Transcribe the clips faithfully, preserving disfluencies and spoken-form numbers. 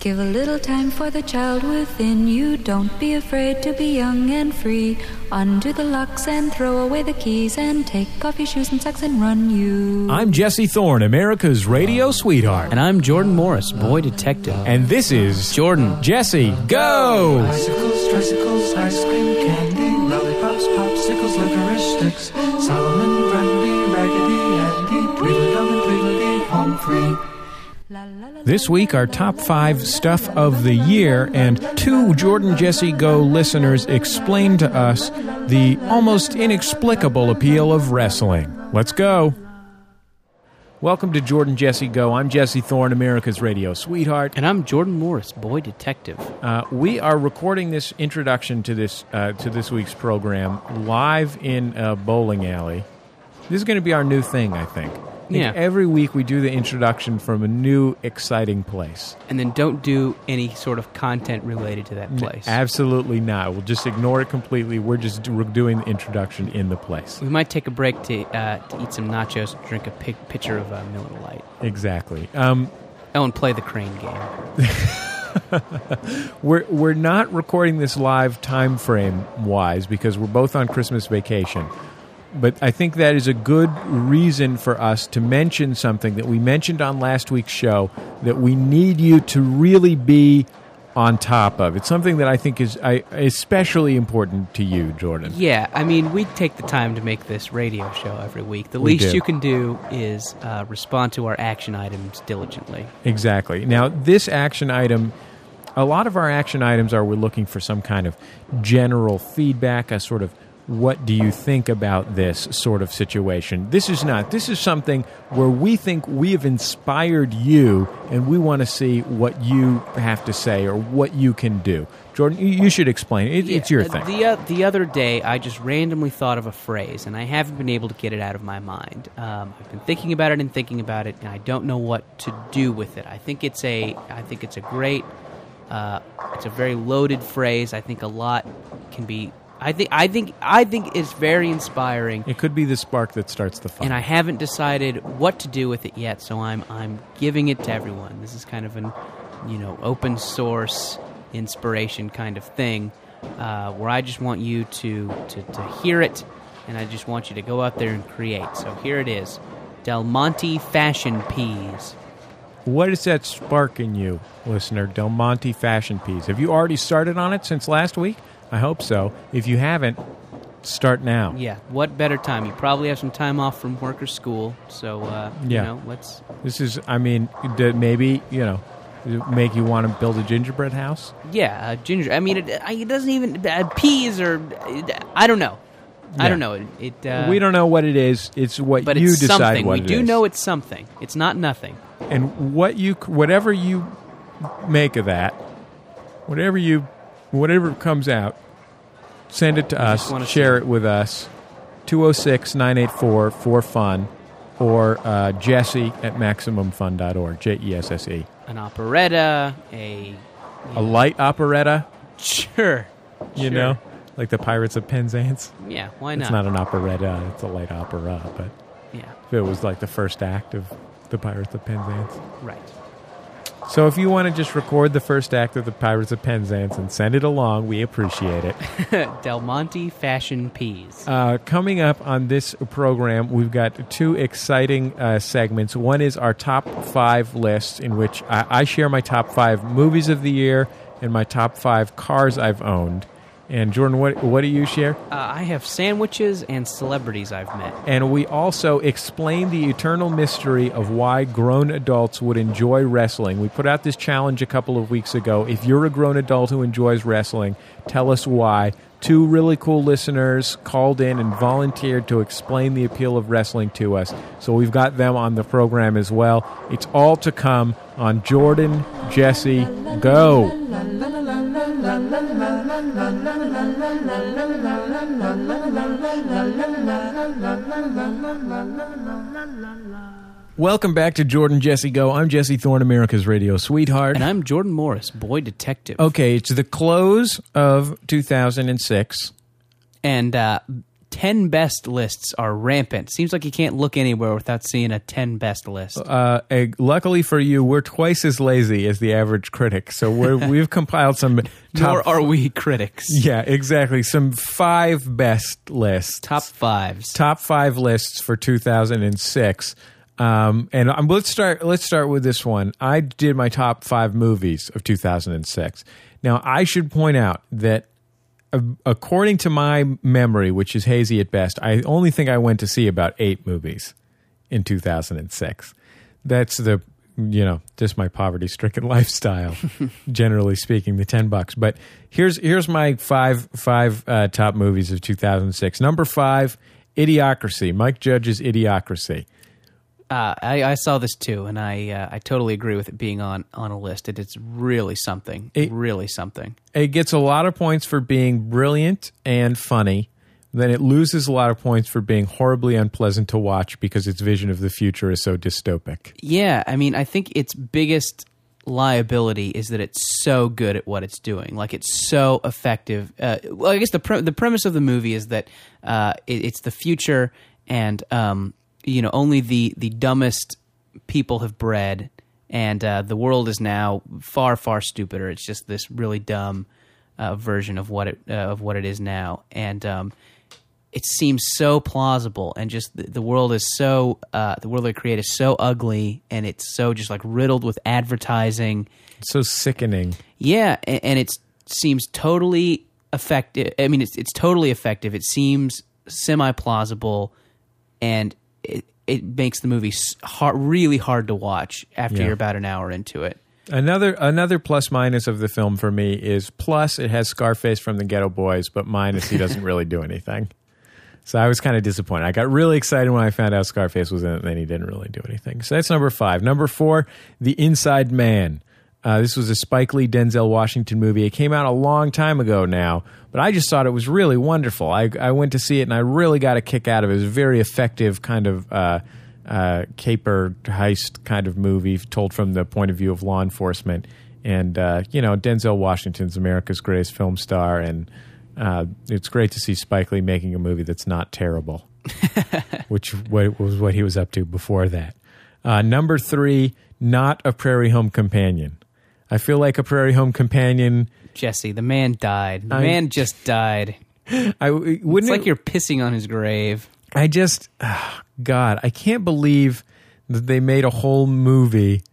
Give a little time for the child within you. Don't be afraid to be young and free. Undo the locks and throw away the keys and take off your shoes and socks and run you. I'm Jesse Thorne, America's radio sweetheart. And I'm Jordan Morris, boy detective. And this is Jordan. Jesse, go! Bicycles, tricycles, ice cream, candy, lollipops, popsicles, licorice sticks, Solomon, Grundy, Raggedy Andy, Tweedledum and Tweedledee, home free. This week, our top five stuff of the year, and two Jordan Jesse Go listeners explain to us the almost inexplicable appeal of wrestling. Let's go. Welcome to Jordan Jesse Go. I'm Jesse Thorne, America's radio sweetheart. And I'm Jordan Morris, boy detective. Uh, we are recording this introduction to this uh, to this week's program live in a bowling alley. This is going to be our new thing, I think. Yeah. Every week we do the introduction from a new, exciting place. And then don't do any sort of content related to that place. Absolutely not. We'll just ignore it completely. We're just do- we're doing the introduction in the place. We might take a break to uh, to eat some nachos, drink a pic- pitcher of uh, Miller Lite. Exactly. Um, oh, and play the crane game. we're we're not recording this live time frame wise because we're both on Christmas vacation. But I think that is a good reason for us to mention something that we mentioned on last week's show that we need you to really be on top of. It's something that I think is I, especially important to you, Jordan. Yeah, I mean, we take the time to make this radio show every week. The We least do. you can do is uh, respond to our action items diligently. Exactly. Now, this action item, a lot of our action items are we're looking for some kind of general feedback, a sort of what do you think about this sort of situation. This is not. This is something where we think we have inspired you, and we want to see what you have to say or what you can do. Jordan, you, you should explain. It, Yeah, it's your uh, thing. The, uh, the other day, I just randomly thought of a phrase, and I haven't been able to get it out of my mind. Um, I've been thinking about it and thinking about it, and I don't know what to do with it. I think it's a, I think it's a great, uh, it's a very loaded phrase. I think a lot can be. I think, I think, I think it's very inspiring. It could be the spark that starts the fire. And I haven't decided what to do with it yet, so I'm, I'm giving it to everyone. This is kind of an, you know, open source inspiration kind of thing, uh, where I just want you to, to, to hear it, and I just want you to go out there and create. So here it is, Del Monte Fashion Peas. What is that spark in you, listener? Del Monte Fashion Peas. Have you already started on it since last week? I hope so. If you haven't, start now. Yeah, what better time? You probably have some time off from work or school, so, uh, Yeah. you know, let's... This is, I mean, d- maybe, you know, make you want to build a gingerbread house? Yeah, uh, ginger. I mean, it, it doesn't even... Uh, peas or... I don't know. I Yeah. don't know. It, it uh, we don't know what it is. It's what but you it's decide something. what We it do is. know it's something. It's not nothing. And what you, whatever you make of that, whatever you, whatever comes out, send it to I just us, wanna share see. it with us, two oh six, nine eight four, four fun, or uh, Jesse at maximum fun dot org, J E S S E. An operetta, a... A light operetta, Sure. you Sure. know, like the Pirates of Penzance. Yeah, why It's not an operetta, it's a light opera, but Yeah, if it was like the first act of the Pirates of Penzance. right. So if you want to just record the first act of the Pirates of Penzance and send it along, we appreciate it. Del Monte Fashion Peas. Uh, coming up on this program, we've got two exciting uh, segments. One is our top five list, in which I, I share my top five movies of the year and my top five cars I've owned. And Jordan, what what do you share? Uh, I have sandwiches and celebrities I've met. And we also explain the eternal mystery of why grown adults would enjoy wrestling. We put out this challenge a couple of weeks ago. If you're a grown adult who enjoys wrestling, tell us why. Two really cool listeners called in and volunteered to explain the appeal of wrestling to us. So we've got them on the program as well. It's all to come on Jordan Jesse Go. Welcome back to Jordan Jesse Go. I'm Jesse Thorne, America's radio sweetheart. And I'm Jordan Morris, boy detective. Okay, it's the close of two thousand six. And uh, ten best lists are rampant. Seems like you can't look anywhere without seeing a ten best list. Uh, uh, luckily for you, we're twice as lazy as the average critic, so we're, we've compiled some. Top, Nor are we critics. Yeah, exactly. Some five best lists, Top fives. top five lists for two thousand six. Um, and um, let's start. Let's start with this one. I did my top five movies of two thousand six. Now, I should point out that, uh, according to my memory, which is hazy at best, I only think I went to see about eight movies in two thousand six. That's the, you know, just my poverty-stricken lifestyle. Generally speaking, the ten bucks. But here's here's my five five uh, top movies of two thousand six. Number five, Idiocracy. Mike Judge's Idiocracy. Uh, I, I saw this too, and I uh, I totally agree with it being on, on a list. It, it's really something. It, really something. It gets a lot of points for being brilliant and funny. Then it loses a lot of points for being horribly unpleasant to watch because its vision of the future is so dystopic. Yeah, I mean, I think its biggest liability is that it's so good at what it's doing. Like, it's so effective. Uh, well, I guess the pre- the premise of the movie is that uh, it, it's the future, and um, you know, only the the dumbest people have bred, and uh, the world is now far far stupider. It's just this really dumb uh, version of what it uh, of what it is now, and um, it seems so plausible, and just the, the world is so uh, the world they create is so ugly, and it's so just like riddled with advertising. It's so sickening. Yeah, and, and it seems totally effective. I mean, it's it's totally effective. It seems semi plausible, and it it makes the movie hard, really hard to watch after Yeah. you're about an hour into it. Another another plus minus of the film for me is plus it has Scarface from the Ghetto Boys, but minus he doesn't really do anything. So I was kind of disappointed. I got really excited when I found out Scarface was in it, and then he didn't really do anything. So that's number five. Number four, The Inside Man. Uh, this was a Spike Lee, Denzel Washington movie. It came out a long time ago now, but I just thought it was really wonderful. I, I went to see it, and I really got a kick out of it. It was a very effective kind of uh, uh, caper heist kind of movie told from the point of view of law enforcement. And, uh, you know, Denzel Washington's America's greatest film star, and uh, it's great to see Spike Lee making a movie that's not terrible, which was what he was up to before that. Uh, number three, Not a Prairie Home Companion. I feel like A Prairie Home Companion. Jesse, the man died. The I- man just died. I wouldn't It's like it- you're pissing on his grave. I just, ah, God, I can't believe that they made a whole movie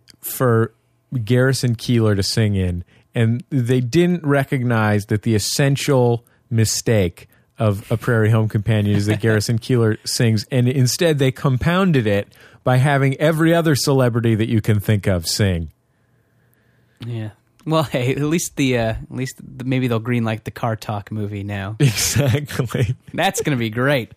for Garrison Keillor to sing in, and they didn't recognize that the essential mistake of A Prairie Home Companion is that Garrison Keillor sings, and instead they compounded it by having every other celebrity that you can think of sing. Yeah. Well, hey, at least the uh, at least the, maybe they'll greenlight the Car Talk movie now. Exactly. That's going to be great.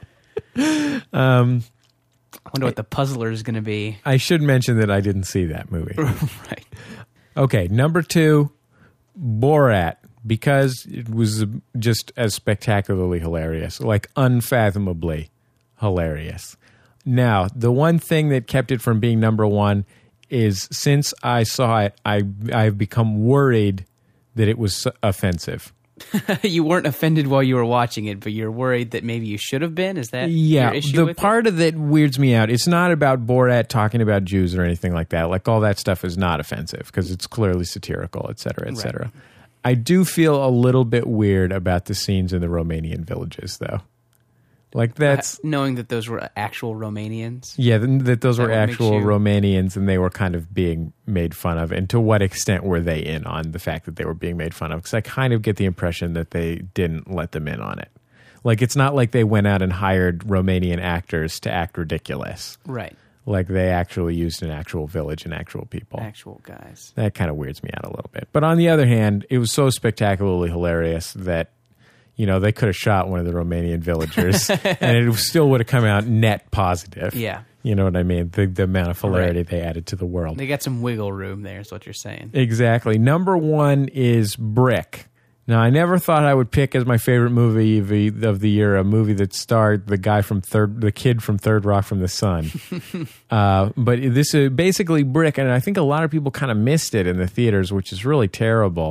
Um, I wonder what the puzzler is going to be. I should mention that I didn't see that movie. Right. Okay, number two, Borat, because it was just as spectacularly hilarious, like unfathomably hilarious. Now, the one thing that kept it from being number one is since I saw it, I, I've become worried that it was offensive. You weren't offended while you were watching it, but you're worried that maybe you should have been? Is that Yeah, your issue the with part of that weirds me out. It's not about Borat talking about Jews or anything like that. Like, all that stuff is not offensive because it's clearly satirical, et cetera, et cetera. Right. I do feel a little bit weird about the scenes in the Romanian villages, though. Like, that's... Uh, knowing that those were actual Romanians? Yeah, th- that those That were what makes actual you- Romanians, and they were kind of being made fun of. And to what extent were they in on the fact that they were being made fun of? Because I kind of get the impression that they didn't let them in on it. Like, it's not like they went out and hired Romanian actors to act ridiculous. Right. Like, they actually used an actual village and actual people. Actual guys. That kind of weirds me out a little bit. But on the other hand, it was so spectacularly hilarious that, you know, they could have shot one of the Romanian villagers and it still would have come out net positive. Yeah. You know what I mean? The, the amount of hilarity Right. they added to the world. They got some wiggle room there, is what you're saying. Exactly. Number one is Brick. Now, I never thought I would pick as my favorite movie of the, of the year a movie that starred the guy from Third, the kid from Third Rock from the Sun. uh, but this is basically Brick, and I think a lot of people kind of missed it in the theaters, which is really terrible.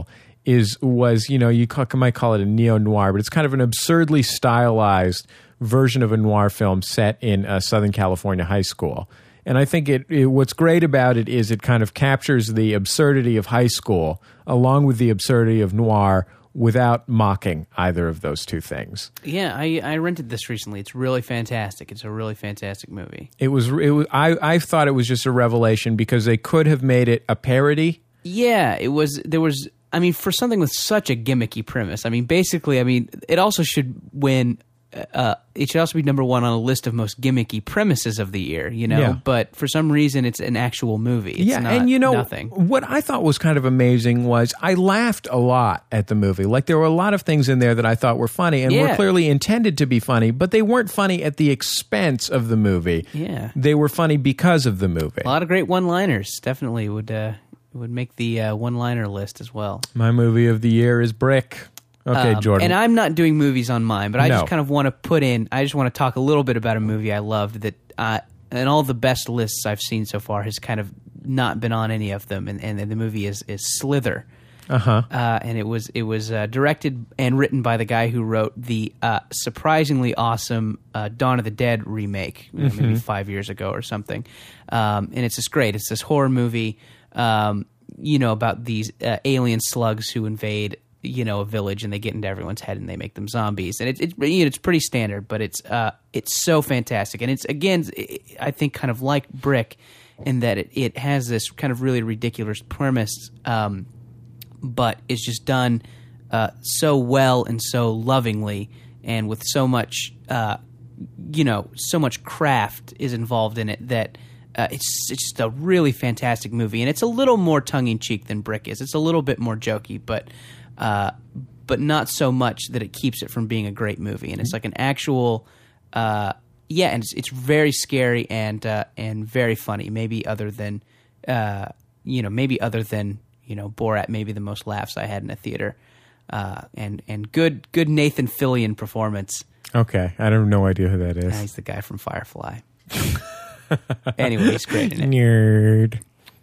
is was, you know, you call, might call it a neo-noir, but it's kind of an absurdly stylized version of a noir film set in a Southern California high school. And I think it, it what's great about it is it kind of captures the absurdity of high school along with the absurdity of noir without mocking either of those two things. Yeah, I, I rented this recently. It's really fantastic. It's a really fantastic movie. It was, it was I, I thought it was just a revelation because they could have made it a parody. Yeah, it was, there was, I mean, for something with such a gimmicky premise, I mean, basically, I mean, it also should win, uh, it should also be number one on a list of most gimmicky premises of the year, you know? Yeah. But for some reason, it's an actual movie. It's yeah, not and you know, nothing. What I thought was kind of amazing was I laughed a lot at the movie. Like, there were a lot of things in there that I thought were funny and Yeah. were clearly intended to be funny, but they weren't funny at the expense of the movie. Yeah. They were funny because of the movie. A lot of great one-liners. Definitely would uh, would make the uh, one-liner list as well. My movie of the year is Brick. Okay, Um, Jordan. And I'm not doing movies on mine, but I No. just kind of want to put in, I just want to talk a little bit about a movie I loved that, uh, and all the best lists I've seen so far has kind of not been on any of them, and, and the movie is, is Slither. Uh-huh. Uh, and it was it was uh, directed and written by the guy who wrote the uh, surprisingly awesome uh, Dawn of the Dead remake, you know, Mm-hmm. maybe five years ago or something. Um, and it's just great. It's this horror movie, um, you know, about these uh, alien slugs who invade, you know, a village, and they get into everyone's head and they make them zombies. And it, it, you know, it's pretty standard, but it's uh, it's so fantastic. And it's, again, I think kind of like Brick in that it, it has this kind of really ridiculous premise, um, but it's just done uh, so well and so lovingly, and with so much, uh, you know, so much craft is involved in it that uh, it's, it's just a really fantastic movie. And it's a little more tongue-in-cheek than Brick is. It's a little bit more jokey, but uh, but not so much that it keeps it from being a great movie. And it's like an actual, uh, yeah, and it's, it's very scary and uh, and very funny. Maybe other than, uh, you know, maybe other than, you know, Borat, maybe the most laughs I had in a theater. Uh, and and good good Nathan Fillion performance. Okay, I have no idea who that is. Uh, he's the guy from Firefly. Anyway, he's great in it. Nerd.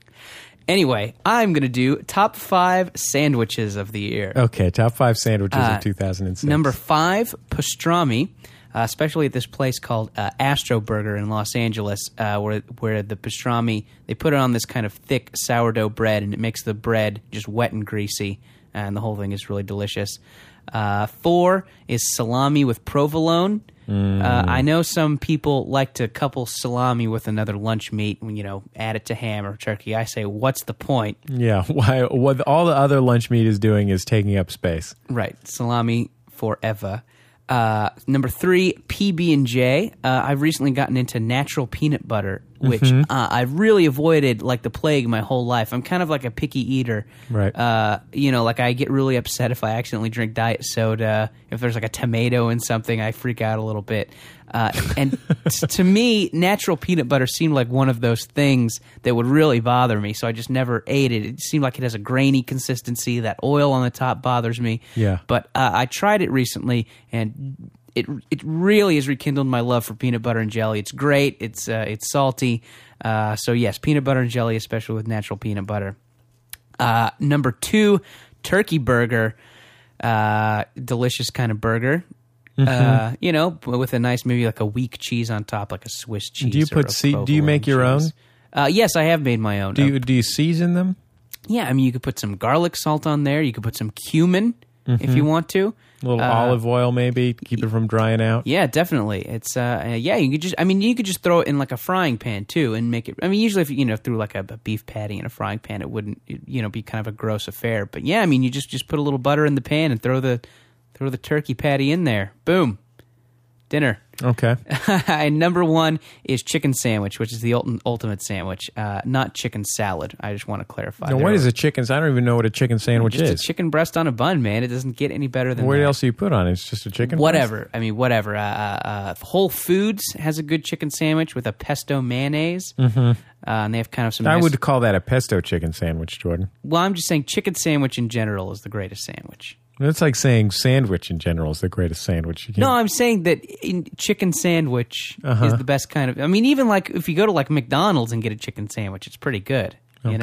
Anyway, I'm going to do top five sandwiches of the year. Okay, top five sandwiches Uh, of two thousand six. Number five, pastrami, uh, especially at this place called uh, Astro Burger in Los Angeles, uh, where where the pastrami, they put it on this kind of thick sourdough bread, and it makes the bread just wet and greasy, and the whole thing is really delicious. Uh, four is salami with provolone. Mm. Uh, I know some people like to couple salami with another lunch meat, and, you know, add it to ham or turkey. I say, what's the point? Yeah, why? What all the other lunch meat is doing is taking up space. Right, salami forever. Uh, number three, P B and J. Uh, I've recently gotten into natural peanut butter, which Mm-hmm. uh, I've really avoided like the plague my whole life. I'm kind of like a picky eater. Right. Uh, you know, like I get really upset if I accidentally drink diet soda. If there's like a tomato in something, I freak out a little bit. Uh, and t- to me, natural peanut butter seemed like one of those things that would really bother me, so I just never ate it. It seemed like it has a grainy consistency. That oil on the top bothers me. Yeah. But uh, I tried it recently, and it it really has rekindled my love for peanut butter and jelly. It's great. It's uh, it's salty. Uh, so yes, peanut butter and jelly, especially with natural peanut butter. Uh, number two, turkey burger. Uh, delicious kind of burger. Uh, you know, with a nice, maybe like a weak cheese on top, like a Swiss cheese. Do you or put a se- do you provolone make your cheese. own? Uh, yes, I have made my own. Do Uh, you do you season them? yeah, I mean, you could put some garlic salt on there. You could put some cumin if you want to. A little Uh, olive oil, maybe to keep it from drying out. Yeah, definitely. It's uh, uh, yeah. You could just, I mean, you could just throw it in like a frying pan too, and make it. I mean, usually if you know threw like a, a beef patty in a frying pan, it wouldn't you know be kind of a gross affair. But yeah, I mean, you just just put a little butter in the pan and throw the throw the turkey patty in there. Boom, dinner. Okay. And number one is chicken sandwich, which is the ulti- ultimate sandwich, uh, not chicken salad. I just want to clarify. Now, There what are- is a chicken? I don't even know what a chicken sandwich Just is. a chicken breast on a bun, man. It doesn't get any better than What that. else do you put on it? It's just a chicken. breast? Whatever. I mean, whatever. Uh, uh, uh, Whole Foods has a good chicken sandwich with a pesto mayonnaise. Mm-hmm. Uh, and they have kind of some I nice... would call that a pesto chicken sandwich, Jordan. Well, I'm just saying chicken sandwich in general is the greatest sandwich. It's like saying sandwich in general is the greatest sandwich. You can't- No, I'm saying that in chicken sandwich Uh-huh. is the best kind of... I mean, even like if you go to like McDonald's and get a chicken sandwich, it's pretty good, you Okay. know?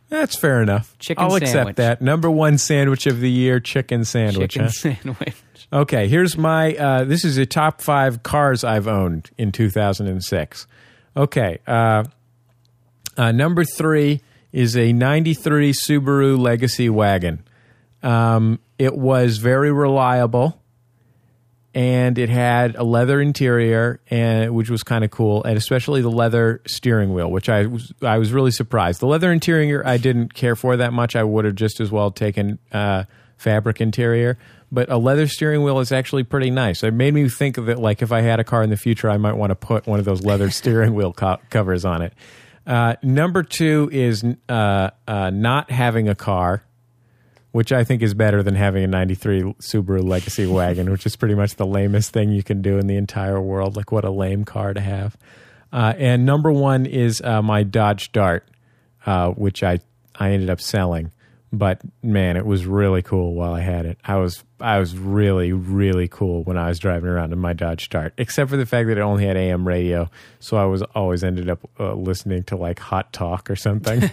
That's fair enough. Chicken I'll sandwich. accept that. Number one sandwich of the year, chicken sandwich. Chicken huh? sandwich. Okay, here's my, uh, this is a top five cars I've owned in two thousand six. Okay, uh, uh, number three is a ninety-three Subaru Legacy wagon. Um, it was very reliable, and it had a leather interior, and which was kind of cool, and especially the leather steering wheel, which I was I was really surprised. The leather interior I didn't care for that much. I would have just as well taken uh, fabric interior, but a leather steering wheel is actually pretty nice. It made me think that, like, if I had a car in the future, I might want to put one of those leather steering wheel co- covers on it. Uh, number two is uh, uh, not having a car, which I think is better than having a ninety-three Subaru Legacy wagon, which is pretty much the lamest thing you can do in the entire world. Like, what a lame car to have. Uh, and number one is uh, my Dodge Dart, uh, which I, I ended up selling. But, man, it was really cool while I had it. I was I was really, really cool when I was driving around in my Dodge Dart, except for the fact that it only had A M radio, so I was always ended up uh, listening to, like, Hot Talk or something.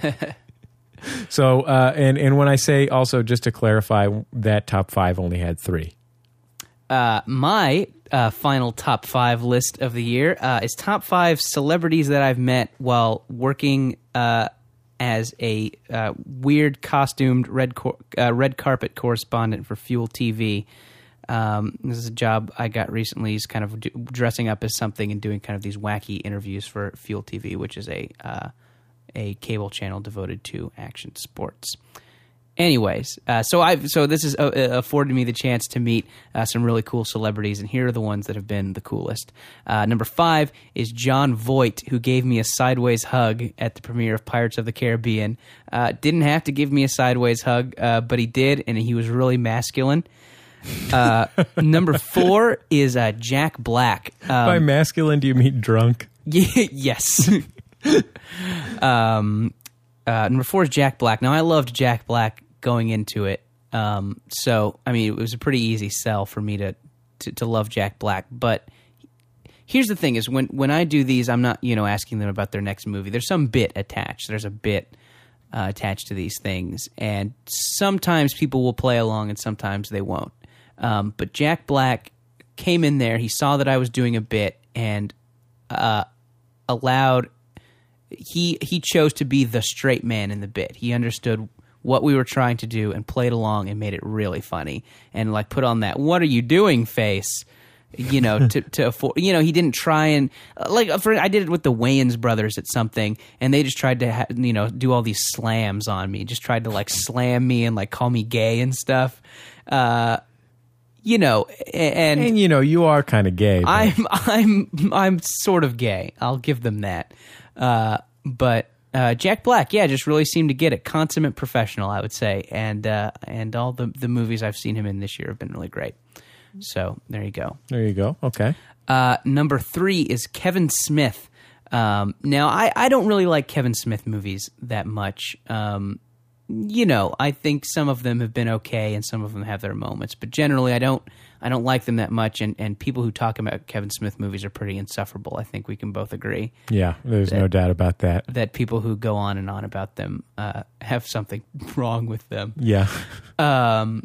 So, uh, and, and when I say also, just to clarify, that top five only had three. Uh, my uh, final top five list of the year uh, is top five celebrities that I've met while working uh, as a uh, weird costumed red cor- uh, red carpet correspondent for Fuel T V. Um, this is a job I got recently. Is kind of do- dressing up as something and doing kind of these wacky interviews for Fuel T V, which is a uh, a cable channel devoted to action sports. Anyways, uh, so I so this has uh, afforded me the chance to meet uh, some really cool celebrities, and here are the ones that have been the coolest. Uh, number five is John Voight, who gave me a sideways hug at the premiere of Pirates of the Caribbean. Uh, didn't have to give me a sideways hug, uh, but he did, and he was really masculine. Uh, number four is uh, Jack Black. Um, By masculine, do you mean drunk? yes. um, uh, number four is Jack Black. Now, I loved Jack Black going into it. Um, so, I mean, it was a pretty easy sell for me to, to, to love Jack Black. But here's the thing is when, when I do these, I'm not, you know, asking them about their next movie. There's some bit attached. There's a bit uh, attached to these things. And sometimes people will play along and sometimes they won't. Um, but Jack Black came in there. He saw that I was doing a bit and uh, allowed... He, he chose to be the straight man in the bit. He understood what we were trying to do and played along and made it really funny and like put on that "what are you doing" face, you know, to to afford, you know, he didn't try and like for, I did it with the Wayans brothers at something and they just tried to ha- you know do all these slams on me, just tried to like slam me and like call me gay and stuff, uh, you know, and And, you know, you are kind of gay. But I'm I'm I'm sort of gay. I'll give them that, uh, but. Uh, Jack Black, yeah, just really seemed to get it. Consummate professional, I would say, and uh, and all the the movies I've seen him in this year have been really great. So there you go. There you go. Okay. Uh, number three is Kevin Smith. Um, now, I, I don't really like Kevin Smith movies that much. Um, you know, I think some of them have been okay, and some of them have their moments, but generally, I don't I don't like them that much. And, and people who talk about Kevin Smith movies are pretty insufferable. I think we can both agree. Yeah, there's that, no doubt about that. That people who go on and on about them uh, have something wrong with them. Yeah. um.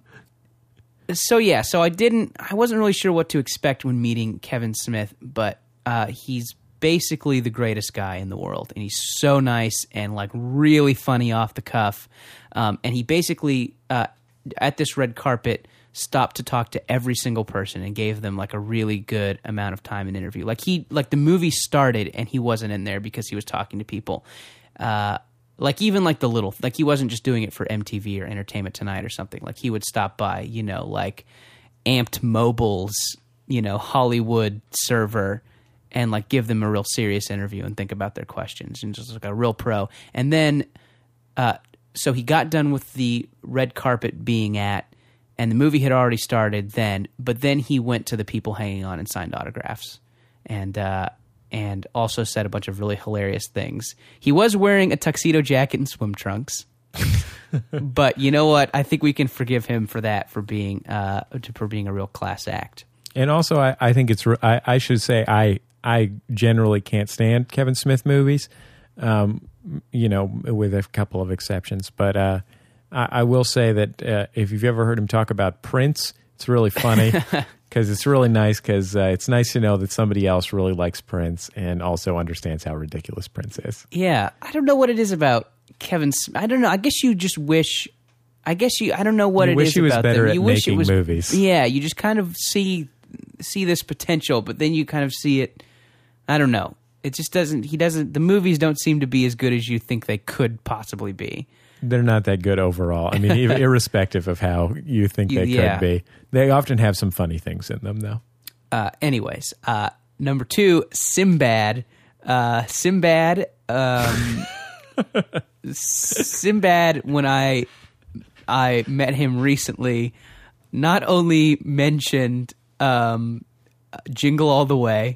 So yeah, so I didn't. I wasn't really sure what to expect when meeting Kevin Smith, but uh, he's basically the greatest guy in the world, and he's so nice and like really funny off the cuff. Um, and he basically uh, at this red carpet stopped to talk to every single person and gave them like a really good amount of time in interview. Like he, like the movie started and he wasn't in there because he was talking to people. Uh, like even like the little, like he wasn't just doing it for M T V or Entertainment Tonight or something. Like he would stop by, you know, like Amped Mobile's, you know, Hollywood server and like give them a real serious interview and think about their questions and just like a real pro. And then, uh, so he got done with the red carpet being at, and the movie had already started then, but then he went to the people hanging on and signed autographs and uh, and also said a bunch of really hilarious things. He was wearing a tuxedo jacket and swim trunks. But you know what? I think we can forgive him for that, for being uh, for being a real class act. And also, I, I think it's, I, I should say, I I generally can't stand Kevin Smith movies. Um, you know, with a couple of exceptions. But uh, I, I will say that uh, if you've ever heard him talk about Prince, it's really funny because it's really nice because uh, it's nice to know that somebody else really likes Prince and also understands how ridiculous Prince is. Yeah, I don't know what it is about Kevin Smith. I don't know. I guess you just wish. I guess you. I don't know what you it wish is he was about better them. at You wish making it was movies. Yeah, you just kind of see see this potential, but then you kind of see it. I don't know. It just doesn't. He doesn't. The movies don't seem to be as good as you think they could possibly be. They're not that good overall. I mean, irrespective of how you think they Yeah. could be, they often have some funny things in them, though. Uh, anyways, uh, number two, Sinbad. Uh, Sinbad. Um, Sinbad. When I I met him recently, not only mentioned um, Jingle All the Way,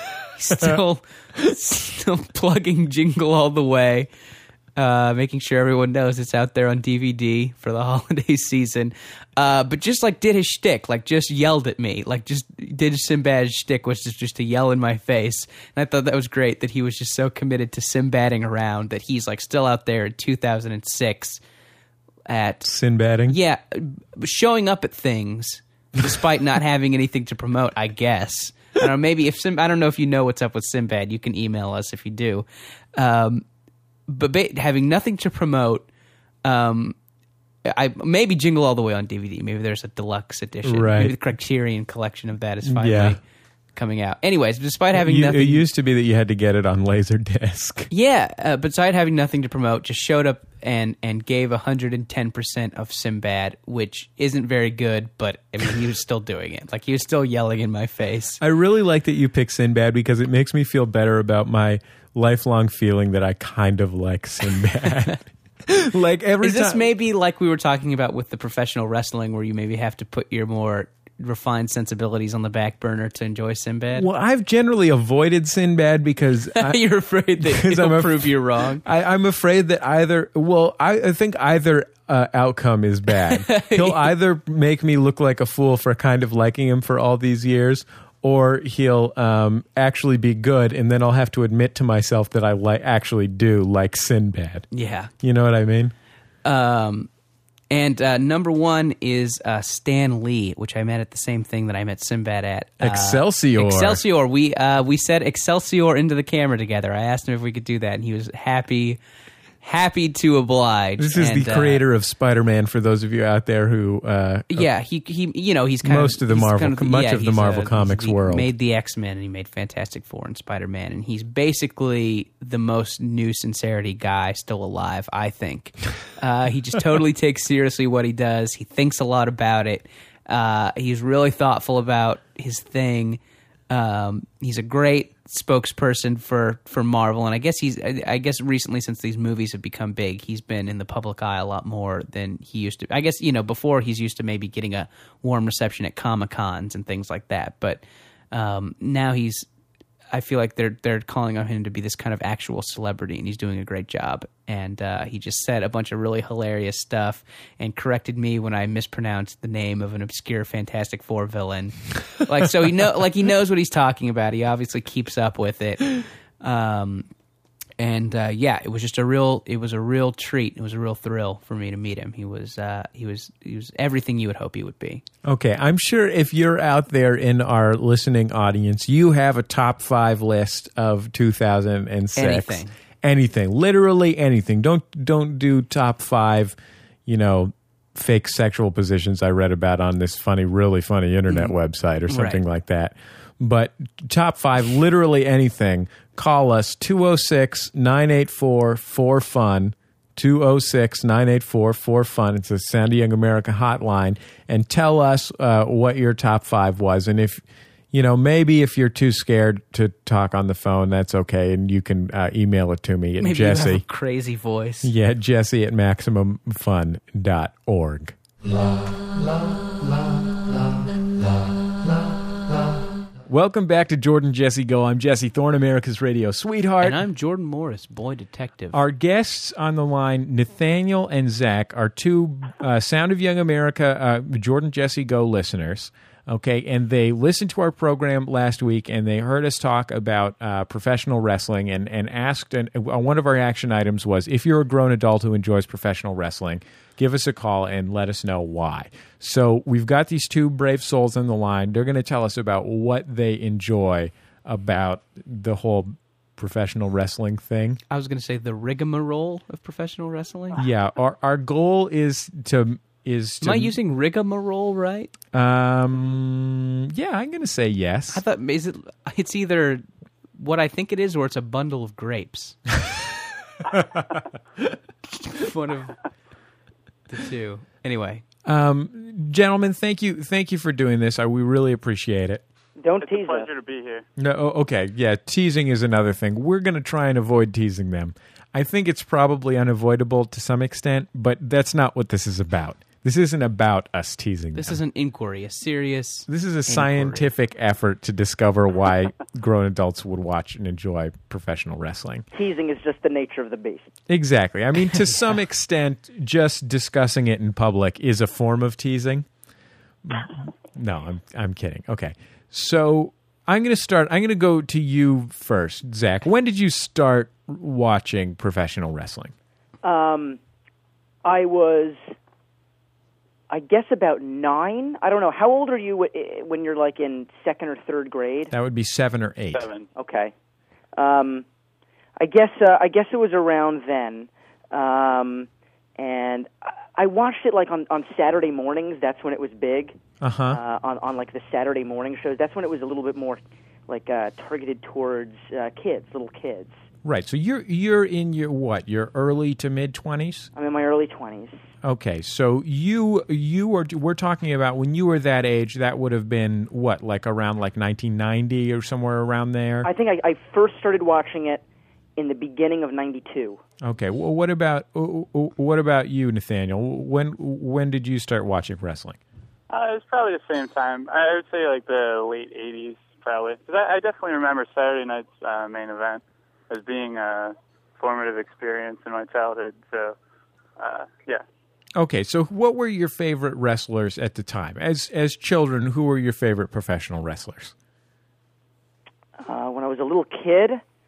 still still plugging Jingle All the Way. Uh, making sure everyone knows it's out there on D V D for the holiday season. Uh, but just like did his shtick, like just yelled at me, like just did Sinbad's shtick, which is just to yell in my face. And I thought that was great that he was just so committed to Sinbadding around that he's like still out there in two thousand six at Sinbadding? Yeah, showing up at things despite not having anything to promote, I guess. I don't know, maybe if Sim, I don't know if you know what's up with Sinbad. You can email us if you do. Um, But ba- having nothing to promote, um, I maybe Jingle All the Way on D V D. Maybe there's a deluxe edition. Right. Maybe the Criterion collection of that is finally Yeah. coming out. Anyways, despite having You- nothing, it used to be that you had to get it on Laserdisc. yeah, uh, besides having nothing to promote, just showed up and and gave one hundred ten percent of Sinbad, which isn't very good, but I mean he was still doing it. Like he was still yelling in my face. I really like that you pick Sinbad because it makes me feel better about my lifelong feeling that I kind of like Sinbad. Like every Is this time, maybe like we were talking about with the professional wrestling, where you maybe have to put your more refined sensibilities on the back burner to enjoy Sinbad? well, I've generally avoided Sinbad because I, You're afraid that Because he'll I'm af- prove you wrong. I, I'm afraid that either, well, I, I think either uh, outcome is bad. He'll either make me look like a fool for kind of liking him for all these years, or he'll um, actually be good, and then I'll have to admit to myself that I li- actually do like Sinbad. Yeah. You know what I mean? Um, and uh, number one is uh, Stan Lee, which I met at the same thing that I met Sinbad at. Uh, Excelsior. Excelsior. We uh, we said Excelsior into the camera together. I asked him if we could do that, and he was happy. Happy to oblige. This is and, the creator uh, of Spider-Man. For those of you out there who, uh, yeah, he he, you know, he's kind most of, of the he's Marvel, kind of, much yeah, of the he's, Marvel uh, Comics he world. Made the X-Men and he made Fantastic Four and Spider-Man, and he's basically the most new sincerity guy still alive. I think uh, he just totally takes seriously what he does. He thinks a lot about it. Uh, he's really thoughtful about his thing. Um, he's a great spokesperson for, for Marvel, and I guess he's I, I guess recently, since these movies have become big, he's been in the public eye a lot more than he used to. I guess, you know, before he's used to maybe getting a warm reception at Comic Cons and things like that, but um, now he's I feel like they're they're calling on him to be this kind of actual celebrity, and he's doing a great job. And uh, he just said a bunch of really hilarious stuff and corrected me when I mispronounced the name of an obscure Fantastic Four villain. Like, so he know, like he knows what he's talking about. He obviously keeps up with it. Um, and uh, yeah, it was just a real it was a real treat. It was a real thrill for me to meet him. He was uh, he was he was everything you would hope he would be. Okay, I'm sure if you're out there in our listening audience, you have a top five list of two thousand six. Anything. Anything. Literally anything. Don't don't do top five, you know, fake sexual positions I read about on this funny, really funny internet mm. website or something right. like that. But top five, literally anything. Call us two oh six, nine eight four, four fun. two oh six, nine eight four, four fun. It's a Sound of Young America hotline. And tell us uh, what your top five was. And if, you know, maybe if you're too scared to talk on the phone, that's okay. And you can uh, email it to me at maybe Jesse. You have a crazy voice. Yeah, Jesse at maximum fun dot org. La, la, la, la, la, la. Welcome back to Jordan Jesse Go. I'm Jesse Thorne, America's radio sweetheart. And I'm Jordan Morris, boy detective. Our guests on the line, Nathaniel and Zach, are two uh, Sound of Young America uh, Jordan Jesse Go listeners. Okay, and they listened to our program last week, and they heard us talk about uh, professional wrestling, and and asked. And uh, one of our action items was, if you're a grown adult who enjoys professional wrestling, give us a call and let us know why. So we've got these two brave souls on the line. They're going to tell us about what they enjoy about the whole professional wrestling thing. I was going to say the rigmarole of professional wrestling. Yeah, our our goal is to. Is to, Am I using rigmarole right? Um, yeah, I'm going to say yes. I thought is it? It's either what I think it is, or it's a bundle of grapes. One of the two. Anyway, um, gentlemen, thank you, thank you for doing this. I, we really appreciate it. Don't It's tease a pleasure us. to be here. No, oh, okay, yeah, teasing is another thing. We're going to try and avoid teasing them. I think it's probably unavoidable to some extent, but that's not what this is about. This isn't about us teasing this them. is an inquiry, a serious. This is a inquiry. scientific effort to discover why grown adults would watch and enjoy professional wrestling. Teasing is just the nature of the beast. Exactly. I mean, to some extent, just discussing it in public is a form of teasing. No, I'm I'm kidding. Okay. So I'm going to start. I'm going to go to you first, Zach. When did you start watching professional wrestling? Um, I was, I guess, about nine. I don't know. How old are you w- when you're like in second or third grade? That would be seven or eight. Seven. Okay. Um, I guess uh, I guess it was around then, um, and I- I watched it like on, on Saturday mornings. That's when it was big. Uh-huh. Uh, on on like the Saturday morning shows. That's when it was a little bit more like uh, targeted towards uh, kids, little kids. Right. So you're you're in your what? Your early to mid twenties? I'm in my early twenties. Okay. So you you were we're talking about when you were that age. That would have been what, like around like nineteen ninety or somewhere around there. I think I, I first started watching it in the beginning of ninety-two. Okay. Well, what about what about you, Nathaniel? When when did you start watching wrestling? Uh, it was probably the same time. I would say like the late eighties, probably. 'Cause I, I definitely remember Saturday night's uh, main event as being a formative experience in my childhood. So, uh, yeah. Okay. So, what were your favorite wrestlers at the time? As as children, who were your favorite professional wrestlers? Uh, when I was a little kid,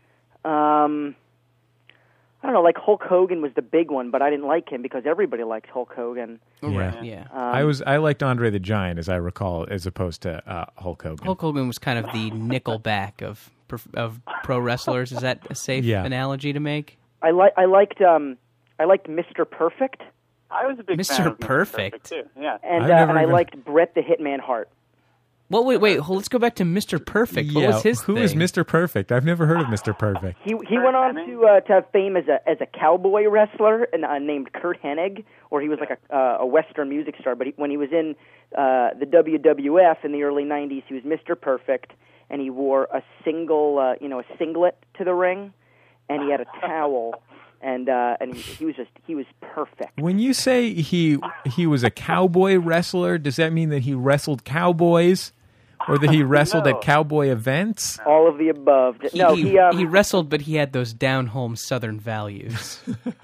um, I don't know, like Hulk Hogan was the big one, but I didn't like him because everybody liked Hulk Hogan. Yeah. Yeah. Um, I was I liked Andre the Giant, as I recall, as opposed to uh, Hulk Hogan. Hulk Hogan was kind of the Nickelback of prof- of pro wrestlers. Is that a safe Yeah. analogy to make? I like I liked um, I liked Mister Perfect, I was a big Mister fan of Perfect. Mister Perfect, too. Yeah. and I've uh, never and I even- liked Bret the Hitman Hart. Well, wait, wait. hold- Let's go back to Mister Perfect. What yeah, was his who thing? is Mister Perfect? I've never heard of Mister Perfect. He he went on Hennig? to uh, to have fame as a as a cowboy wrestler and uh, named Kurt Hennig, or he was like a uh, a Western music star. But he, when he was in uh, the W W F in the early nineties, he was Mister Perfect, and he wore a single uh, you know a singlet to the ring, and he had a towel, and uh, and he, he was just he was perfect. When you say he he was a cowboy wrestler, does that mean that he wrestled cowboys, or that he wrestled No. at cowboy events? All of the above. He, no, he, he um, he wrestled, but he had those down home Southern values.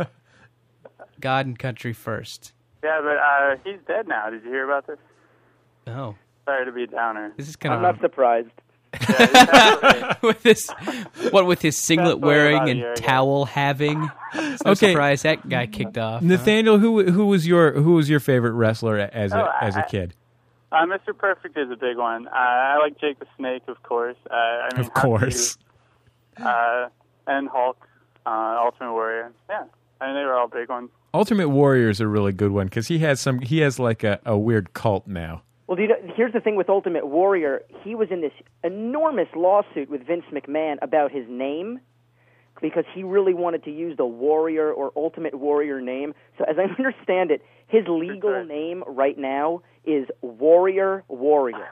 God and country first. Yeah, but uh, he's dead now. Did you hear about this? Oh, Sorry to be a downer. this is kind I'm of not surprised. Yeah, he's definitely- with this. What with his singlet That's wearing about a and year ago. towel having? It's no Okay. surprise that guy kicked off. huh? Nathaniel, who who was your who was your favorite wrestler as a Oh, I- as a I- kid? uh, Mister Perfect is a big one. Uh, I like Jake the Snake, of course. Uh, I mean, Of course. how could you- Uh, and Hulk, uh, Ultimate Warrior. Yeah, I mean, they were all big ones. Ultimate Warrior is a really good one because he has some he has like a, a weird cult now. Well, do you know, here's the thing with Ultimate Warrior. He was in this enormous lawsuit with Vince McMahon about his name because he really wanted to use the Warrior or Ultimate Warrior name. So as I understand it, his legal sure. name right now is Warrior Warrior.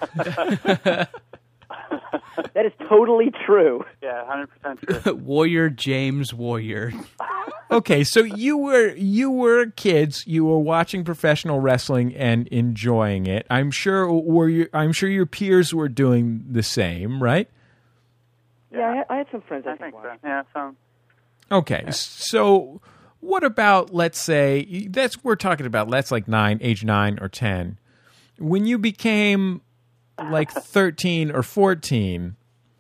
That is totally true. Yeah, one hundred percent true. Warrior James Warrior. Okay, so you were you were kids, you were watching professional wrestling and enjoying it. I'm sure were you, I'm sure your peers were doing the same, right? Yeah, I, had- I had some friends I, I think could so. watch. Yeah, so Okay, so what about, let's say, that's we're talking about, that's like nine, age nine or ten. When you became like thirteen or fourteen,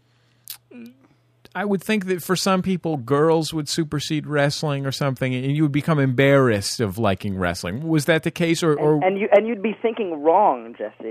I would think that for some people, girls would supersede wrestling or something, and you would become embarrassed of liking wrestling. Was that the case, or, or... And, and you and you'd be thinking wrong, Jesse.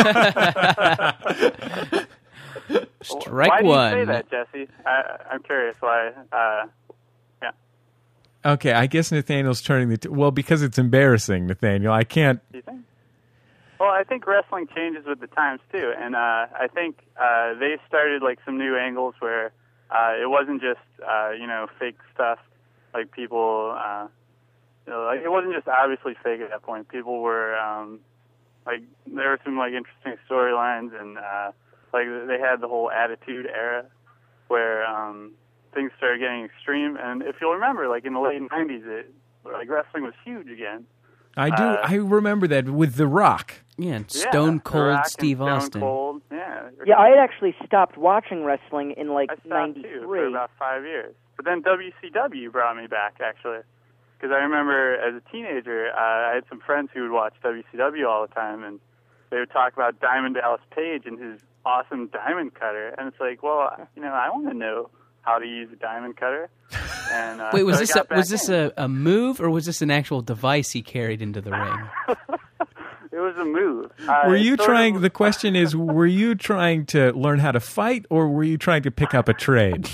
Strike why one. do you say that, Jesse? I, I'm curious why. Uh, yeah. Okay, I guess Nathaniel's turning the... T- well, because it's embarrassing, Nathaniel. I can't... Do you think? Well, I think wrestling changes with the times, too. And uh, I think uh, they started, like, some new angles where uh, it wasn't just, uh, you know, fake stuff. Like, people... Uh, you know, like, it wasn't just obviously fake at that point. People were... Um, like, there were some, like, interesting storylines, and... Uh, Like, they had the whole Attitude Era where um, things started getting extreme. And if you'll remember, like, in the late nineties, it, like, wrestling was huge again. I do. Uh, I remember that with The Rock. Yeah, and Yeah, Stone The Cold Rock and Steve Stone Austin. Cold, yeah. Yeah, I had actually stopped watching wrestling in like I stopped, too, for ninety-three. about five years. But then W C W brought me back, actually. Because I remember as a teenager, uh, I had some friends who would watch W C W all the time, and they would talk about Diamond Dallas Page and his awesome diamond cutter, and it's like, well, you know, I want to know how to use a diamond cutter. And uh, Wait, was so I this got a, was back this in. a, a move, or was this an actual device he carried into the ring? It was a move. Uh, Were you sort trying... of- The question is, were you trying to learn how to fight, or were you trying to pick up a trade?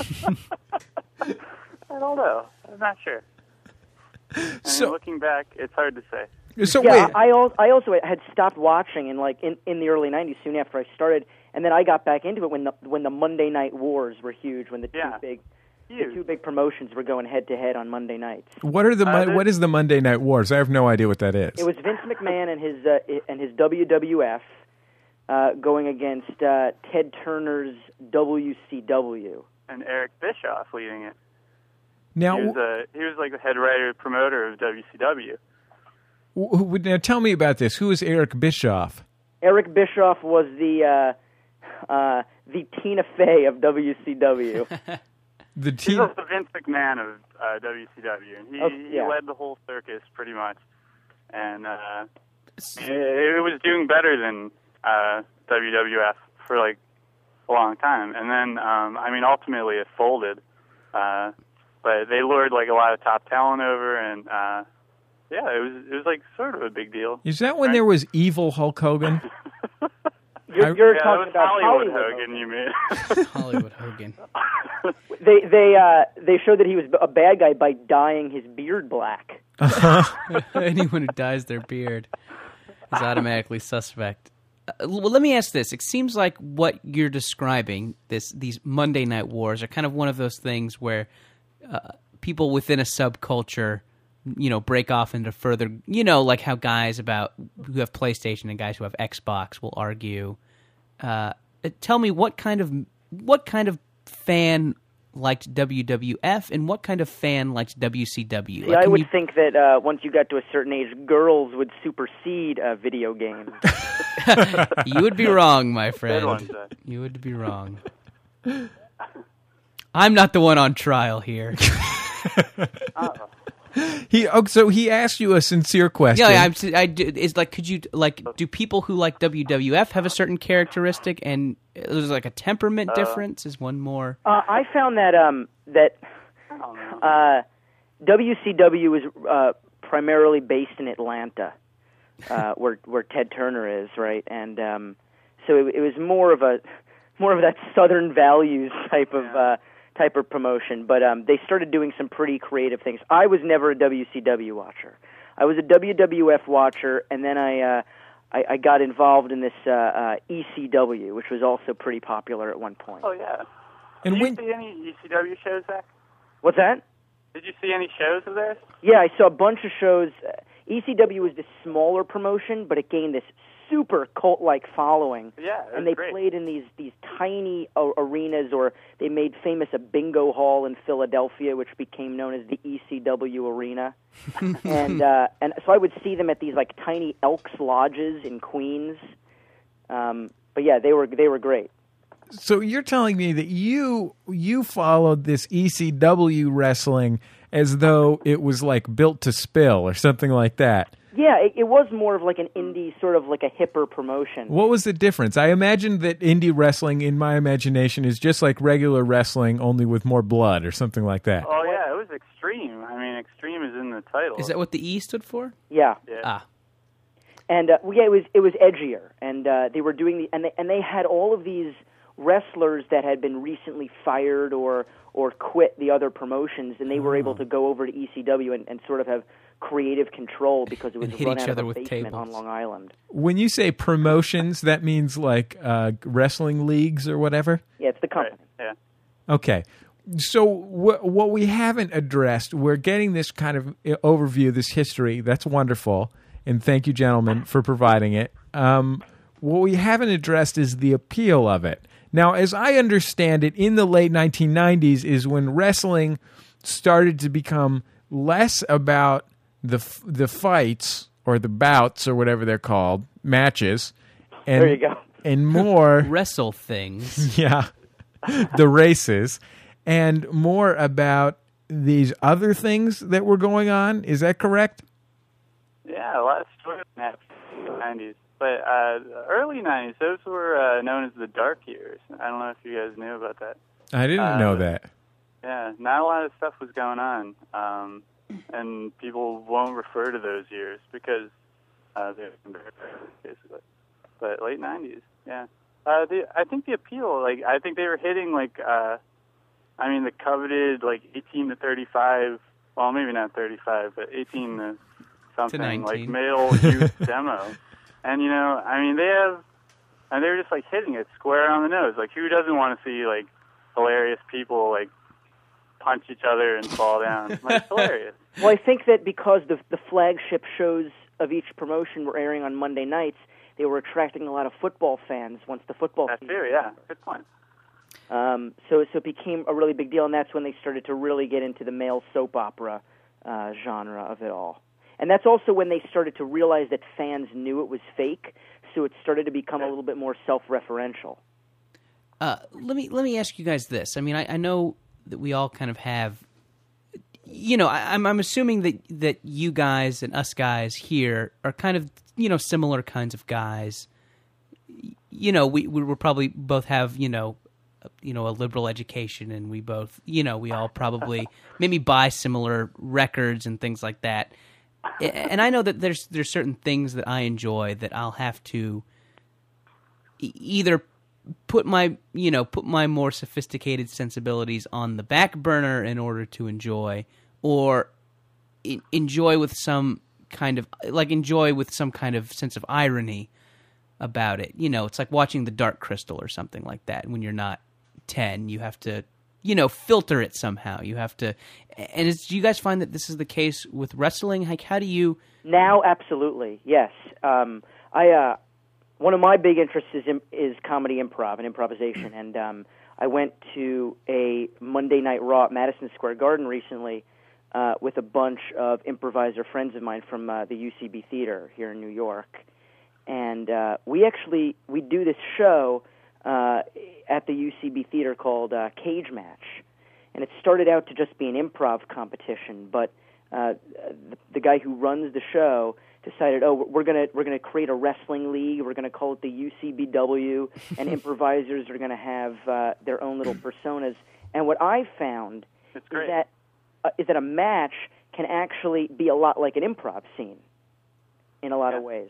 I don't know. I'm not sure. And So- looking back, it's hard to say. So Yeah, wait... I, al- I also had stopped watching in like in, in the early nineties, soon after I started, and then I got back into it when the when the Monday Night Wars were huge, when the two Yeah. big the Huge. two big promotions were going head to head on Monday nights. What are the Uh, Mon- there's- what is the Monday Night Wars? I have no idea what that is. It was Vince McMahon and his uh, i- and his W W F uh, going against uh, Ted Turner's W C W. And Eric Bischoff leading it. Now, He was, uh, he was like the head writer promoter of W C W. w- w- now tell me about this. Who is Eric Bischoff? Eric Bischoff was the uh, uh, the Tina Fey of W C W. The He's team. also the Vince McMahon of uh, W C W, and he, Oh, he yeah. led the whole circus pretty much. And uh, it, it was doing better than uh, W W F for like a long time. And then, um, I mean, ultimately it folded. Uh, but they lured like a lot of top talent over, and uh, yeah, it was it was like sort of a big deal. Is that when Right. there was evil Hulk Hogan? You're, I- you're Yeah, that talking was about Hollywood, Hollywood Hogan, you mean? Hollywood Hogan. They they uh, they showed that he was a bad guy by dyeing his beard black. Anyone who dyes their beard is automatically suspect. Uh, well, let me ask this. It seems like what you're describing, this these Monday Night Wars, are kind of one of those things where uh, people within a subculture, you know, break off into further, you know, like how guys about who have PlayStation and guys who have Xbox will argue. Uh, tell me what kind of what kind of fan liked W W F and what kind of fan liked W C W? See, Like, I can would you- think that uh, once you got to a certain age, girls would supersede uh, video games. You would be wrong, my Good friend. one, Zach. You would be wrong. I'm not the one on trial here. He oh, so he asked you a sincere question. Yeah, I'm. I do, it's like, could you like? Do people who like W W F have a certain characteristic, and there's like a temperament difference? Is one more? Uh, I found that um, that uh, W C W is uh, primarily based in Atlanta, uh, where where Ted Turner is, right? And um, so it, it was more of a more of that Southern values type of uh, type of promotion. But um, they started doing some pretty creative things. I was never a W C W watcher. I was a W W F watcher, and then I. Uh, I, I got involved in this uh, uh, E C W, which was also pretty popular at one point. Oh, yeah. And Did when- you see any E C W shows, Zach? What's that? Did you see any shows of theirs? Yeah, I saw a bunch of shows. Uh, E C W was this smaller promotion, but it gained this super cult-like following. Yeah, it and was they great. played in these these tiny uh, arenas, or they made famous a bingo hall in Philadelphia, which became known as the E C W Arena. and uh, and so I would see them at these like tiny Elks lodges in Queens. Um, but yeah, they were they were great. So you're telling me that you you followed this E C W wrestling as though it was like built to spill or something like that. Yeah, it, it was more of like an indie, sort of like a hipper promotion. What was the difference? I imagine that indie wrestling, in my imagination, is just like regular wrestling, only with more blood or something like that. Oh yeah, it was Extreme. I mean, Extreme is in the title. Is that what the E stood for? Yeah. Yeah. Ah. And uh, yeah, it was it was edgier, and uh, they were doing the and they and they had all of these wrestlers that had been recently fired or or quit the other promotions, and they were able to go over to E C W and, and sort of have creative control because it was And hit run each out of other a with basement tables. on Long Island. When you say promotions, that means like uh, wrestling leagues or whatever? Yeah, it's the Right. company. Yeah. Okay. So wh- what we haven't addressed, we're getting this kind of uh, overview, this history. That's wonderful. And thank you, gentlemen, for providing it. Um, what we haven't addressed is the appeal of it. Now, as I understand it, in the late nineteen nineties is when wrestling started to become less about the f- the fights or the bouts or whatever they're called, matches. And, There you go. And more... Wrestle things. Yeah, the races, and more about these other things that were going on. Is that correct? Yeah, a lot of stories happened in the nineties. But uh, the early nineties, those were uh, known as the dark years. I don't know if you guys knew about that. I didn't Uh, know that. Yeah, not a lot of stuff was going on. Um, and people won't refer to those years because uh, they're embarrassed, basically. But late nineties, yeah. Uh, the, I think the appeal, like, I think they were hitting, like, uh, I mean, the coveted, like, eighteen to thirty-five, well, maybe not thirty-five, but eighteen to something, To like, nineteen. male youth demo. And, you know, I mean, they have, and they were just, like, hitting it square on the nose. Like, who doesn't want to see, like, hilarious people, like, punch each other and fall down? Like, it's hilarious. Well, I think that because the the flagship shows of each promotion were airing on Monday nights, they were attracting a lot of football fans once the football That's season. true, yeah. Good point. Um, so, so it became a really big deal, and that's when they started to really get into the male soap opera uh, genre of it all. And that's also when they started to realize that fans knew it was fake, so it started to become a little bit more self-referential. Uh, let me let me ask you guys this. I mean, I, I know that we all kind of have, you know, I, I'm I'm assuming that that you guys and us guys here are kind of, you know, similar kinds of guys. You know, we we we're probably both have, you know, you know, a liberal education, and we both, you know, we all probably maybe buy similar records and things like that. And I know that there's there's certain things that I enjoy that I'll have to e- either put my, you know, put my more sophisticated sensibilities on the back burner in order to enjoy, or e- enjoy with some kind of, like enjoy with some kind of sense of irony about it. You know, it's like watching The Dark Crystal or something like that. When you're not ten, you have to, you know, filter it somehow. You have to, and is, do you guys find that this is the case with wrestling? Like, how do you... Now, absolutely, yes. Um, I uh, one of my big interests is im- is comedy improv and improvisation, and um, I went to a Monday Night Raw at Madison Square Garden recently uh, with a bunch of improviser friends of mine from uh, the U C B Theater here in New York, and uh, we actually we do this show uh, at the U C B Theater called uh, Cage Match, and it started out to just be an improv competition, but uh, the, the guy who runs the show decided, oh, we're gonna we're gonna create a wrestling league. We're gonna call it the U C B W, and improvisers are gonna have uh, their own little personas. And what I found It's is great. that uh, is that a match can actually be a lot like an improv scene in a lot Yeah. of ways.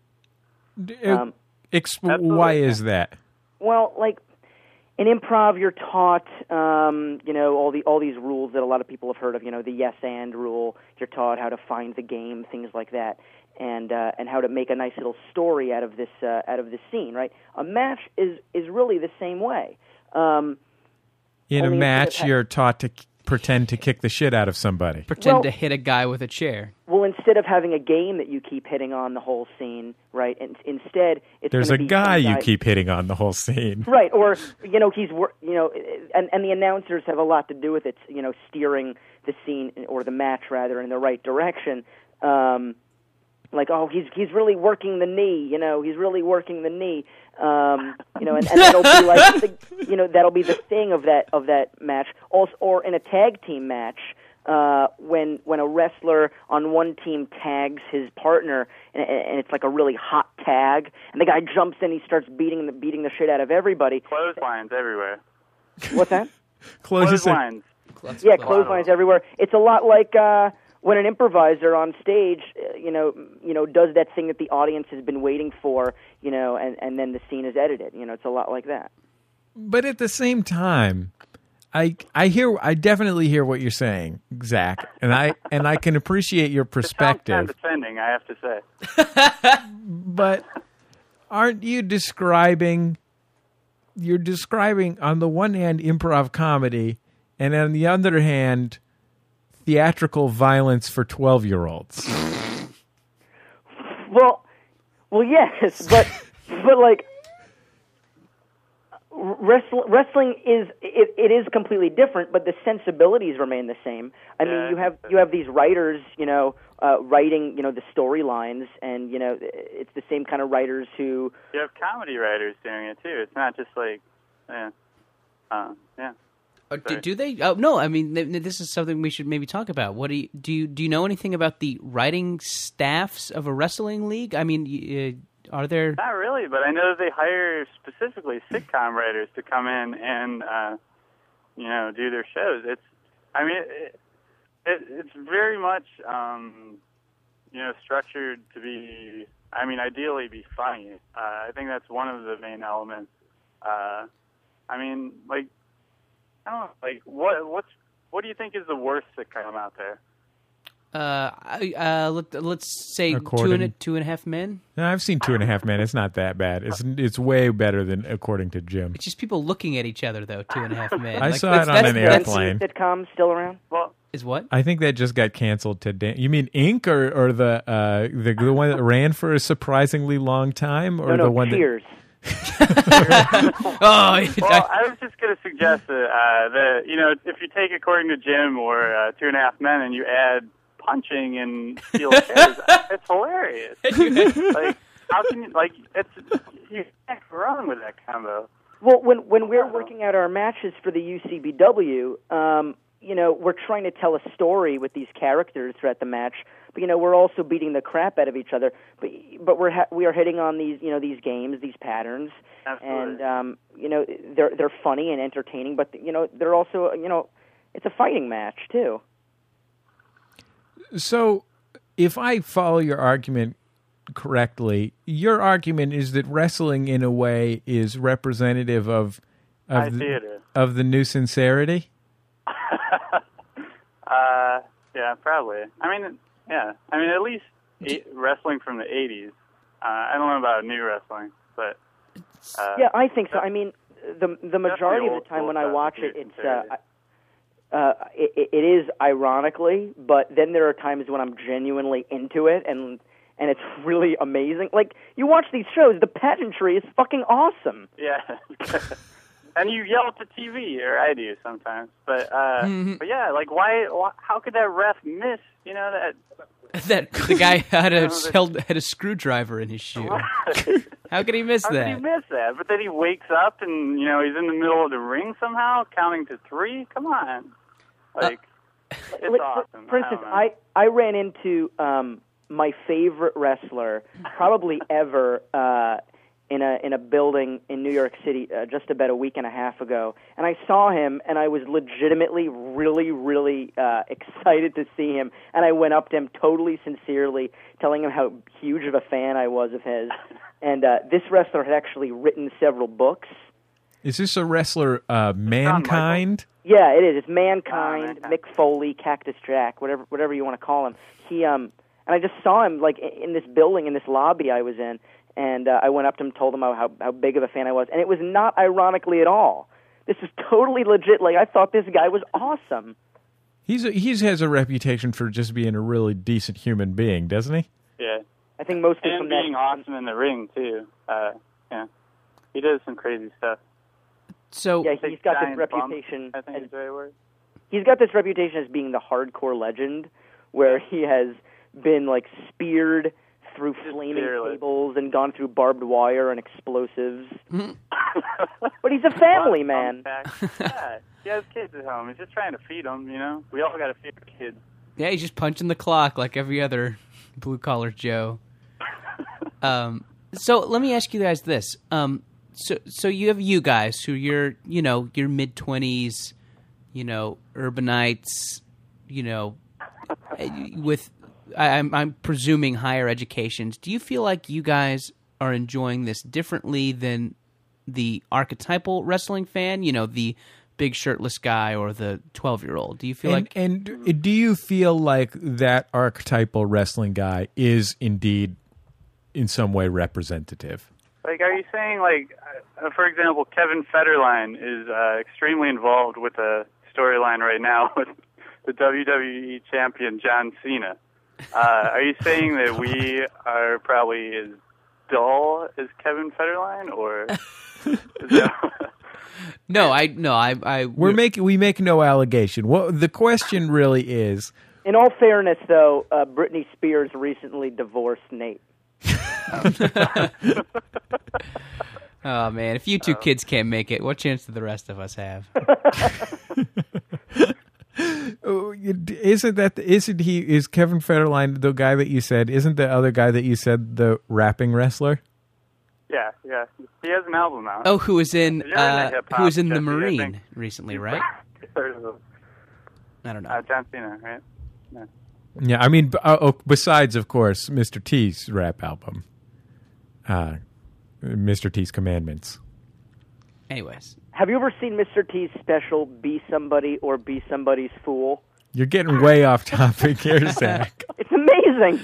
D- uh, Um, exp- absolutely, why yeah. is that? Well, like in improv, you're taught, um, you know, all the all these rules that a lot of people have heard of. You know, the yes and rule. You're taught how to find the game, things like that, and uh, and how to make a nice little story out of this uh, out of this scene. Right? A match is is really the same way. Um, In a Only instead match, of ha- you're taught to k- pretend to kick the shit out of somebody. Pretend Well- to hit a guy with a chair. well, instead of having a game that you keep hitting on the whole scene, right? And instead, it's There's a gonna be guy some you keep hitting on the whole scene. Right, or you know he's wor- you know, and and the announcers have a lot to do with it. You know, steering the scene or the match rather in the right direction. Um, like, oh, he's he's really working the knee. You know, he's really working the knee. Um, you know, and, and that'll be like the, you know that'll be the thing of that of that match. Also, or in a tag team match, uh, when when a wrestler on one team tags his partner, and, and it's like a really hot tag, and the guy jumps in, he starts beating the beating the shit out of everybody. Clotheslines everywhere. What's that? Clotheslines. Yeah, clotheslines everywhere. It's a lot like uh, when an improviser on stage, uh, you know, you know, does that thing that the audience has been waiting for, you know, and, and then the scene is edited. You know, it's a lot like that. But at the same time, I I hear I definitely hear what you're saying, Zach, and I and I can appreciate your perspective. It sounds condescending, I have to say. But aren't you describing? You're describing on the one hand improv comedy, and on the other hand, theatrical violence for twelve-year-olds. Well, well, yes, but but like wrestling, wrestling is it, it is completely different, but the sensibilities remain the same. I Yeah. mean, you have you have these writers, you know, uh, writing, you know, the storylines, and you know, it's the same kind of writers who. You have comedy writers doing it too. It's not just like, yeah, uh, yeah. Uh, do, do they? Oh no! I mean, th- this is something we should maybe talk about. What do you do? You, do you know anything about the writing staffs of a wrestling league? I mean, uh, are there? Not really, but I know that they hire specifically sitcom writers to come in and uh, you know do their shows. It's, I mean, it, it, it's very much um, you know structured to be. I mean, ideally be funny. Uh, I think that's one of the main elements. Uh, I mean, like. I don't know, like what what's what do you think is the worst sitcom out there? Uh, I- uh, let, let's say two According- and a, two and a half men. No, I've seen Two and a Half Men. It's not that bad. It's it's way better than according to Jim. It's just people looking at each other, though. Two and a half men. I Like, saw that's- it on that's- an that's- airplane. Sitcom still around? Well, Is what? I think that just got canceled today. You mean Ink or or the uh, the the one that ran for a surprisingly long time, or No, no, the one Cheers. Oh, well, I was just going to suggest that, uh, that, you know, if you take According to Jim or uh, Two and a Half Men and you add punching and steel chairs, it's hilarious. Like, how can you, like, it's, you can't go wrong with that combo. Well, when when we're working out our matches for the U C B W, um, you know, we're trying to tell a story with these characters throughout the match, but you know, we're also beating the crap out of each other. But but we're ha- we are hitting on these you know these games, these patterns, Absolutely. and um, you know they're they're funny and entertaining, but you know they're also you know it's a fighting match too. So, if I follow your argument correctly, your argument is that wrestling, in a way, is representative of High of the, theater. of the new sincerity. Uh, yeah, probably. I mean, yeah. I mean, at least eight, wrestling from the eighties. Uh, I don't know about new wrestling, but uh, Yeah, I think so. I mean, the the majority of old the time school when I stuff, watch new it, it's uh, sincerity. uh, it, it is ironically, but then there are times when I'm genuinely into it, and and it's really amazing. Like you watch these shows, the pageantry is fucking awesome. yeah. And you yell at the T V, or I do sometimes. But uh, Mhm. but yeah, like why, why? How could that ref miss? You know that. that the guy had a No, that- held, had a screwdriver in his shoe. How could he miss How that? could he miss that? But then he wakes up and, you know, he's in the middle of the ring somehow, counting to three. Come on. Like, it's Like, for- awesome. For instance, I, don't know. I, I ran into um, my favorite wrestler probably ever uh, in a in a building in New York City uh, just about a week and a half ago, and I saw him, and I was legitimately really really uh, excited to see him, and I went up to him totally sincerely, telling him how huge of a fan I was of his, and uh, this wrestler had actually written several books. Is this a wrestler, uh, Mankind? Yeah, it is. It's Mankind, Oh, Mankind. Mick Foley, Cactus Jack, whatever whatever you want to call him. He um, and I just saw him like i- in this building, in this lobby I was in, and uh, I went up to him, told him how, how how big of a fan I was, and it was not ironically at all. This is totally legit. Like I thought this guy was awesome. He's a, he has a reputation for just being a really decent human being, doesn't he? Yeah. I think mostly And from being that. awesome in the ring, too. Uh, yeah. He does some crazy stuff. So Yeah, he's got this Giant bump, reputation. I think as, is the right word. he's got this reputation as being the hardcore legend, where he has been like speared through flaming fearless. cables and gone through barbed wire and explosives. But he's a family man. Yeah, he has kids at home. He's just trying to feed them, you know? We all got to feed our kids. Yeah, he's just punching the clock like every other blue-collar Joe. Um, so let me ask you guys this. Um, so so you have you guys who you're, you know, your mid-twenties, you know, urbanites, you know, with, I, I'm, I'm presuming higher educations. Do you feel like you guys are enjoying this differently than the archetypal wrestling fan, you know, the big shirtless guy or the twelve-year-old? Do you feel and, like... And do you feel like that archetypal wrestling guy is indeed in some way representative? Like, are you saying, like, uh, for example, Kevin Federline is uh, extremely involved with a storyline right now with the W W E champion John Cena. Uh, are you saying that we are probably as dull as Kevin Federline, or is that... No, I no, I, I we're making we make no allegation. What the question really is. In all fairness, though, uh, Britney Spears recently divorced Nate. Oh man, if you two kids can't make it, what chance do the rest of us have? Isn't that isn't he is Kevin Federline the guy that you said? Isn't the other guy that you said the rapping wrestler? Yeah, yeah. He has an album out. Oh, who was in uh, who was in Jesse, the Marine recently, right? I don't know. Uh, John Cena, right? Yeah. Yeah, I mean, uh, oh, besides, of course, Mister T's rap album, uh, Mister T's Commandments. Anyways. Have you ever seen Mister T's special, Be Somebody or Be Somebody's Fool? You're getting way off topic here, Zach. It's amazing.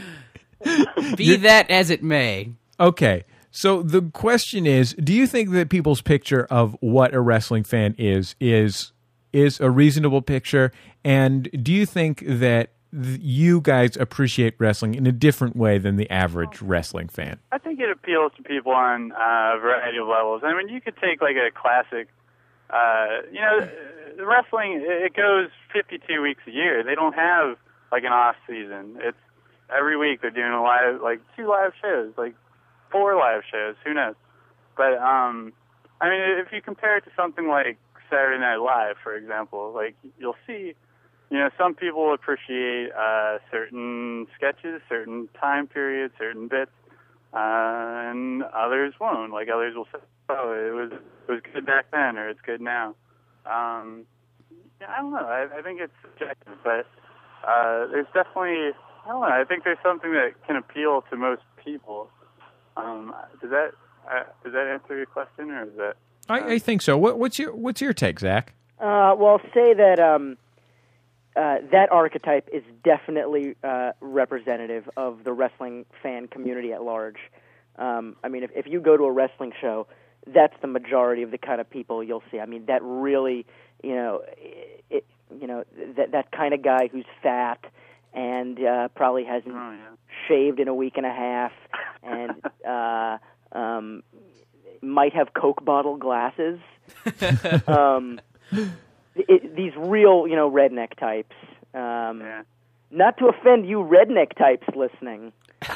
Be You're... that as it may. Okay. So the question is, do you think that people's picture of what a wrestling fan is is is a reasonable picture? And do you think that th- you guys appreciate wrestling in a different way than the average wrestling fan? I think it appeals to people on uh, a variety of levels. I mean, you could take like a classic, uh, you know, the wrestling, it goes fifty-two weeks a year. They don't have like an off season. It's every week they're doing a live, like two live shows, like four live shows, who knows? But, um, I mean, if you compare it to something like Saturday Night Live, for example, like, you'll see, you know, some people appreciate uh, certain sketches, certain time periods, certain bits, uh, and others won't. Like, others will say, oh, it was it was good back then, or it's good now. Um, yeah, I don't know. I, I think it's subjective, but uh, there's definitely, I don't know, I think there's something that can appeal to most people. Um, does that uh, does that answer your question, or is that? Uh, I, I think so. What, what's your what's your take, Zach? Uh, well, say that um, uh, that archetype is definitely uh, representative of the wrestling fan community at large. Um, I mean, if, if you go to a wrestling show, that's the majority of the kind of people you'll see. I mean, that really, you know, it, you know, that that kind of guy who's fat and uh, probably hasn't oh, yeah. shaved in a week and a half, and uh, um, might have Coke bottle glasses. um, it, these real, you know, redneck types. Um, yeah. Not to offend you redneck types listening.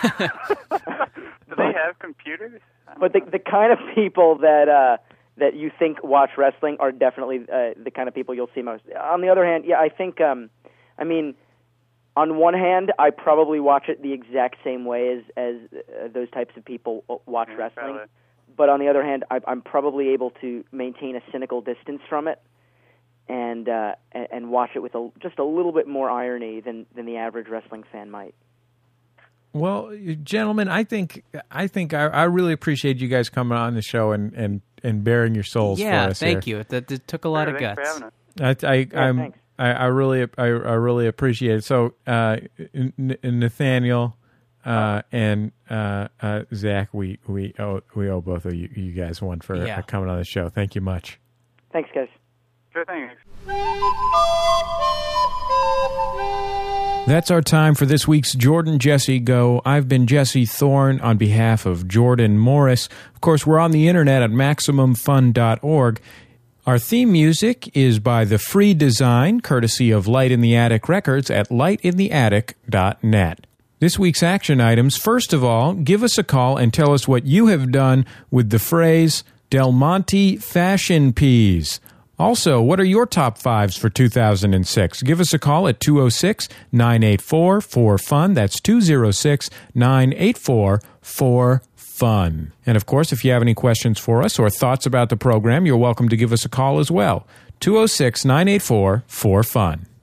Do they have computers? But the the kind of people that uh, that you think watch wrestling are definitely uh, the kind of people you'll see most. On the other hand, yeah, I think, um, I mean, on one hand, I probably watch it the exact same way as as uh, those types of people watch yeah, wrestling. probably. But on the other hand, I, I'm probably able to maintain a cynical distance from it, and uh, and, and watch it with a, just a little bit more irony than, than the average wrestling fan might. Well, gentlemen, I think I think I, I really appreciate you guys coming on the show and, and, and bearing your souls yeah, for us. thank here. you. That, that took a lot Sure, of thanks guts. for having us. I, I, Yeah, I'm, thanks. I, I really, I, I really appreciate it. So, uh, N- Nathaniel uh, and uh, uh, Zach, we we owe we owe both of you, you guys one for Yeah. uh, coming on the show. Thank you much. Thanks, guys. Sure thing. That's our time for this week's Jordan Jesse Go. I've been Jesse Thorne on behalf of Jordan Morris. Of course, we're on the internet at maximum fun dot org. Our theme music is by The Free Design, courtesy of Light in the Attic Records at light in the attic dot net. This week's action items. First of all, give us a call and tell us what you have done with the phrase Del Monte Fashion Peas. Also, what are your top fives for two thousand six? Give us a call at two oh six, nine eight four, four fun. That's two oh six, nine eight four, four fun. And of course, if you have any questions for us or thoughts about the program, you're welcome to give us a call as well. two oh six, nine eight four, four fun.